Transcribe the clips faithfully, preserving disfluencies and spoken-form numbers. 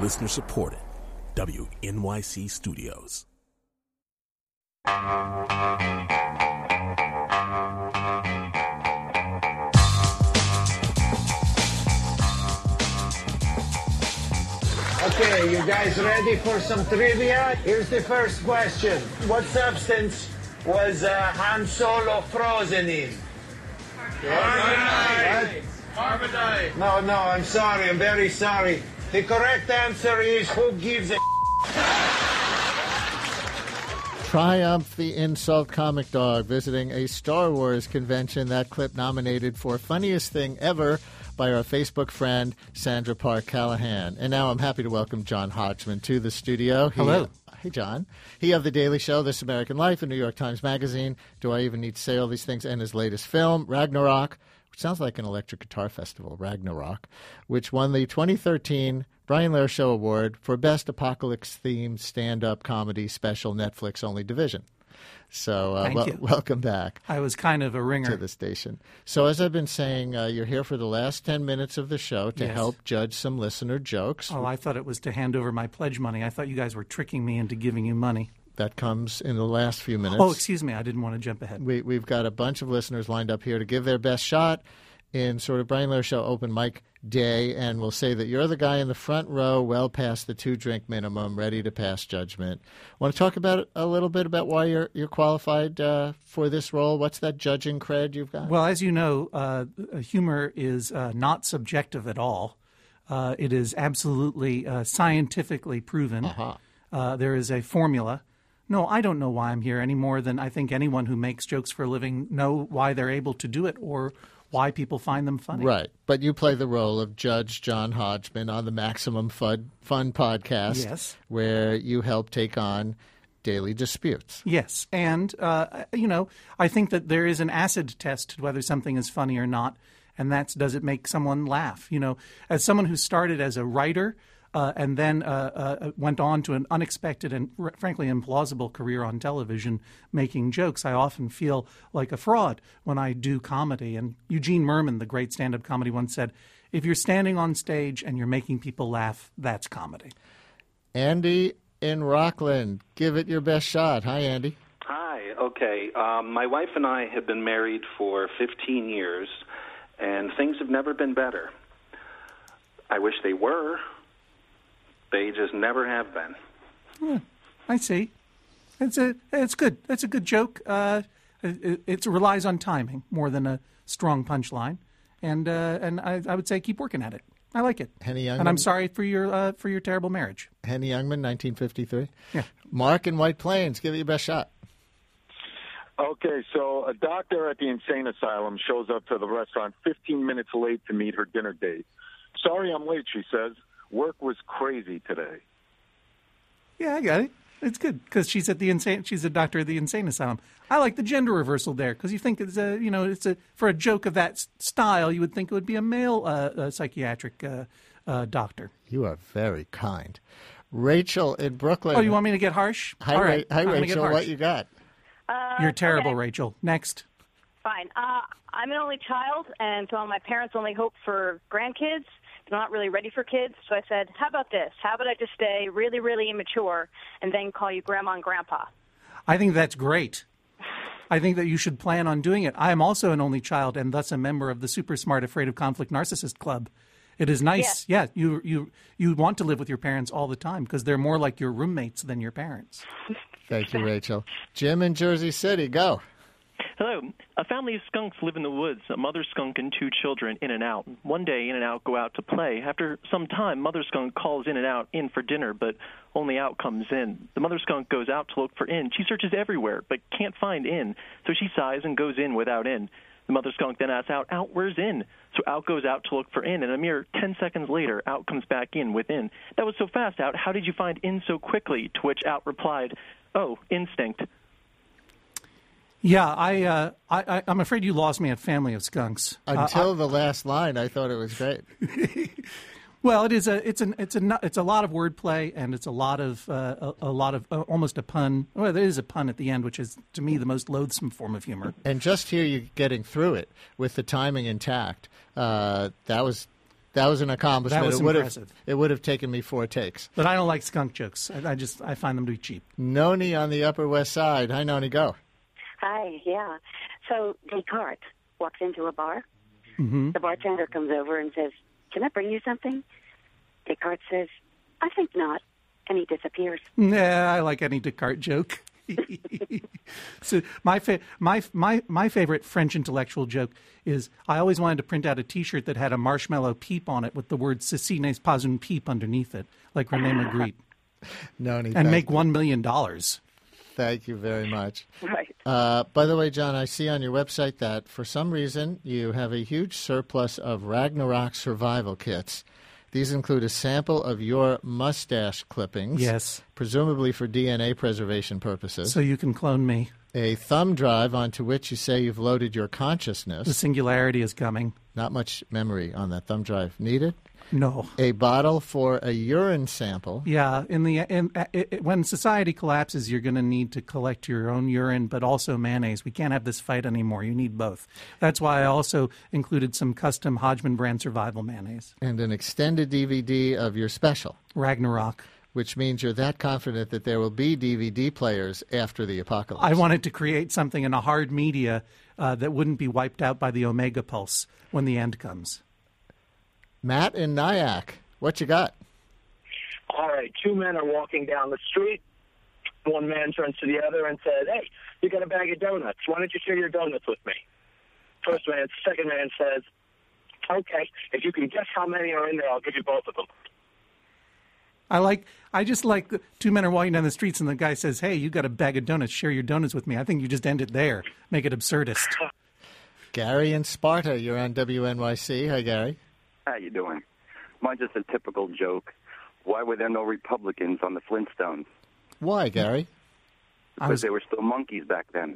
Listener supported. W N Y C Studios. Okay, you guys ready for some trivia? Here's the first question. What substance was uh, Han Solo frozen in? Carbonite. Carbonite. No, no, I'm sorry. I'm very sorry. The correct answer is who gives a Triumph the Insult Comic Dog visiting a Star Wars convention. That clip nominated for Funniest Thing Ever by our Facebook friend, Sandra Park Callahan. And now I'm happy to welcome John Hodgman to the studio. He, Hello. Hey, John. He of The Daily Show, This American Life, and New York Times Magazine. Do I even need to say all these things? And his latest film, Ragnarok, which sounds like an electric guitar festival, Ragnarok, which won the twenty thirteen Brian Lehrer Show Award for Best Apocalypse-Themed Stand-Up Comedy Special Netflix-Only Division. So uh, Thank wel- you. welcome back. I was kind of a ringer. To the station. So as I've been saying, uh, you're here for the last ten minutes of the show to Yes. help judge some listener jokes. Oh, I thought it was to hand over my pledge money. I thought you guys were tricking me into giving you money. That comes in the last few minutes. Oh, excuse me. I didn't want to jump ahead. We, we've got a bunch of listeners lined up here to give their best shot in sort of Brian Lehrer Show open mic day, and we'll say that you're the guy in the front row, well past the two-drink minimum, ready to pass judgment. Want to talk about a little bit about why you're you're qualified uh, for this role? What's that judging cred you've got? Well, as you know, uh, humor is uh, not subjective at all. Uh, it is absolutely uh, scientifically proven. Uh-huh. Uh, there is a formula. No, I don't know why I'm here any more than I think anyone who makes jokes for a living know why they're able to do it or why people find them funny. Right. But you play the role of Judge John Hodgman on the Maximum Fun, Fun podcast, Yes. where you help take on daily disputes. Yes. And, uh, you know, I think that there is an acid test to whether something is funny or not, and that's does it make someone laugh? You know, as someone who started as a writer uh, and then uh, uh, went on to an unexpected and r- frankly implausible career on television making jokes, I often feel like a fraud when I do comedy. And Eugene Merman, the great stand-up comedy, once said, if you're standing on stage and you're making people laugh, that's comedy. Andy in Rockland, give it your best shot. Hi, Andy. Hi. Okay. Um, my wife and I have been married for fifteen years, and things have never been better. I wish they were. They just never have been. Yeah, I see. It's a it's good. It's a good joke. Uh, it, it relies on timing more than a strong punchline, and uh, and I, I would say keep working at it. I like it. Henny Youngman. And I'm sorry for your uh, for your terrible marriage. Henny Youngman, nineteen fifty-three. Yeah. Mark in White Plains, give it your best shot. Okay, so a doctor at the insane asylum shows up to the restaurant fifteen minutes late to meet her dinner date. Sorry I'm late, she says. Work was crazy today. Yeah, I got it. It's good because she's at the insane. She's a doctor at the insane asylum. I like the gender reversal there because you think it's a you know it's a for a joke of that s- style you would think it would be a male uh, uh, psychiatric uh, uh, doctor. You are very kind. Rachel in Brooklyn. Oh, you want me to get harsh? Hi, All Ra- right, hi I'm gonna get Rachel. harsh. What you got? Uh, You're terrible, okay. Rachel. Next. Fine. Uh, I'm an only child, and so my parents only hope for grandkids. They're not really ready for kids, so I said, how about this? How about I just stay really, really immature and then call you Grandma and Grandpa? I think that's great. I think that you should plan on doing it. I am also an only child and thus a member of the Super Smart Afraid of Conflict Narcissist Club. It is nice. Yeah, you you you want to live with your parents all the time because they're more like your roommates than your parents. Thank you, Rachel. Jim in Jersey City, go. Hello. A family of skunks live in the woods, a mother skunk and two children, In and Out. One day, In and Out go out to play. After some time, mother skunk calls In and Out in for dinner, but only Out comes in. The mother skunk goes out to look for In. She searches everywhere, but can't find In, so she sighs and goes in without In. The mother skunk then asks Out, Out, where's In? So Out goes out to look for In, and a mere ten seconds later, Out comes back in with In. That was so fast, Out. How did you find In so quickly? To which Out replied, oh, instinct. Yeah, I, uh, I, I, I'm afraid you lost me at Family of Skunks. Until uh, the last line, I thought it was great. Well, it is a, it's an, it's a, it's a lot of wordplay, and it's a lot of, uh, a, a lot of, uh, almost a pun. Well, there is a pun at the end, which is to me the most loathsome form of humor. And just hear you getting through it with the timing intact. Uh, that was That was an accomplishment. That was it would impressive. Have, it would have taken me four takes. But I don't like skunk jokes. I, I just I find them to be cheap. Noni on the Upper West Side. Hi, Noni, go. Hi, yeah. So Descartes walks into a bar. Mm-hmm. The bartender comes over and says, "Can I bring you something?" Descartes says, "I think not," and he disappears. Nah, I like any Descartes joke. So my fa- my my my favorite French intellectual joke is I always wanted to print out a T-shirt that had a marshmallow peep on it with the word "Ceci n'est pas une peep" underneath it, like René Magritte. Noni, and make one million dollars. Thank you very much. Right. Uh, by the way, John, I see on your website that for some reason you have a huge surplus of Ragnarok survival kits. These include a sample of your mustache clippings. Yes. Presumably for D N A preservation purposes. So you can clone me. A thumb drive onto which you say you've loaded your consciousness. The singularity is coming. Not much memory on that thumb drive needed. No. A bottle for a urine sample. Yeah, in the in, it, it, when society collapses, you're going to need to collect your own urine, but also mayonnaise. We can't have this fight anymore. You need both. That's why I also included some custom Hodgman brand survival mayonnaise. And an extended D V D of your special. Ragnarok. Which means you're that confident that there will be D V D players after the apocalypse. I wanted to create something in a hard media uh, that wouldn't be wiped out by the Omega Pulse when the end comes. Matt in Nyack, what you got? All right, two men are walking down the street. One man turns to the other and says, "Hey, you got a bag of donuts. Why don't you share your donuts with me?" First man, second man says, "Okay, if you can guess how many are in there, I'll give you both of them." I like. I just like the two men are walking down the streets and the guy says, "Hey, you got a bag of donuts. Share your donuts with me." I think you just end it there. Make it absurdist. Gary in Sparta, you're on W N Y C. Hi, Gary. How you doing? Mine's just a typical joke. Why were there no Republicans on the Flintstones? Why, Gary? Because was, they were still monkeys back then.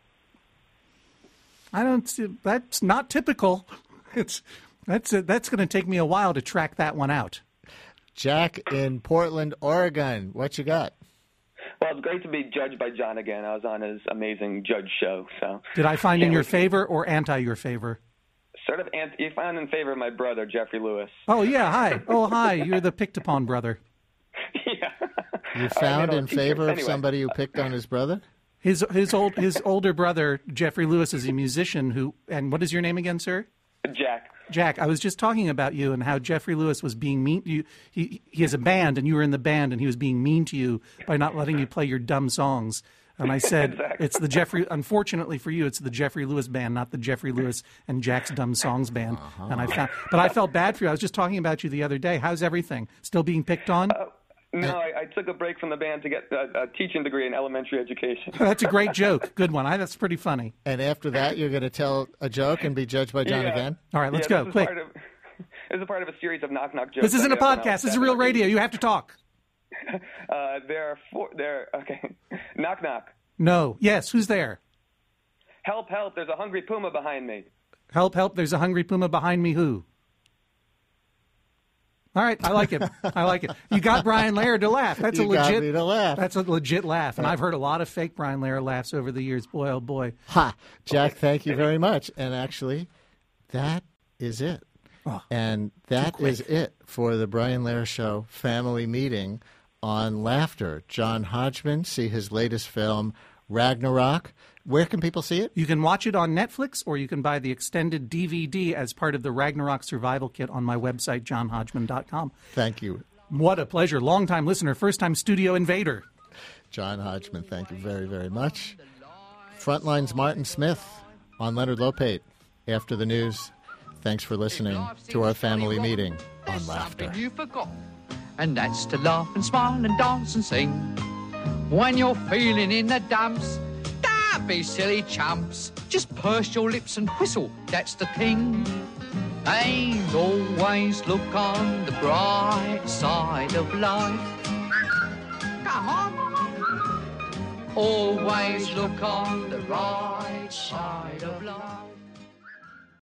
I don't see, that's not typical. It's that's a, that's going to take me a while to track that one out. Jack in Portland, Oregon. What you got? Well, it's great to be judged by John again. I was on his amazing judge show. So did I find in your favor or anti your favor? Sort of anti. You found in favor of my brother, Jeffrey Lewis. Oh yeah, hi. Oh hi. You're the picked upon brother. Yeah. You found right, in favor anyway. of somebody who picked on his brother? His his old his older brother Jeffrey Lewis is a musician who. And what is your name again, sir? Jack. Jack, I was just talking about you and how Jeffrey Lewis was being mean to you. He he has a band, and you were in the band, and he was being mean to you by not letting you play your dumb songs. And I said, exactly. It's the Jeffrey. Unfortunately for you, it's the Jeffrey Lewis band, not the Jeffrey Lewis and Jack's Dumb Songs band. Uh-huh. And I found, but I felt bad for you. I was just talking about you the other day. How's everything? Still being picked on? Uh, no, I, I took a break from the band to get a, a teaching degree in elementary education. That's a great joke. Good one. I, that's pretty funny. And after that, you're going to tell a joke and be judged by John yeah. again? All right, let's yeah, go. This Quick. Is part of, this is part of a series of knock knock jokes. This isn't a podcast. This is real radio. You have to talk. Uh, there are four. There. Okay. Knock knock. No. Yes. Who's there? Help! Help! There's a hungry puma behind me. Help! Help! There's a hungry puma behind me. Who? All right, I like it. I like it. You got Brian Lehrer to laugh. That's you a legit. Got me to laugh. That's a legit laugh, and I've heard a lot of fake Brian Lehrer laughs over the years. Boy, oh boy. Ha, Jack! Thank you very much. And actually, that is it. Oh, and that is it for the Brian Lehrer Show family meeting on laughter. John Hodgman, see his latest film, Ragnarok. Where can people see it? You can watch it on Netflix, or you can buy the extended D V D as part of the Ragnarok Survival Kit on my website, john hodgman dot com. Thank you. What a pleasure. Long-time listener, first-time studio invader. John Hodgman, thank you very, very much. Frontline's Martin Smith on Leonard Lopate after the news. Thanks for listening to our family meeting on Laughter. You forgot, and that's to laugh and smile and dance and sing. When you're feeling in the dumps, don't be silly chumps. Just purse your lips and whistle, that's the thing. And always look on the bright side of life. Come on. Always look on the right side of life.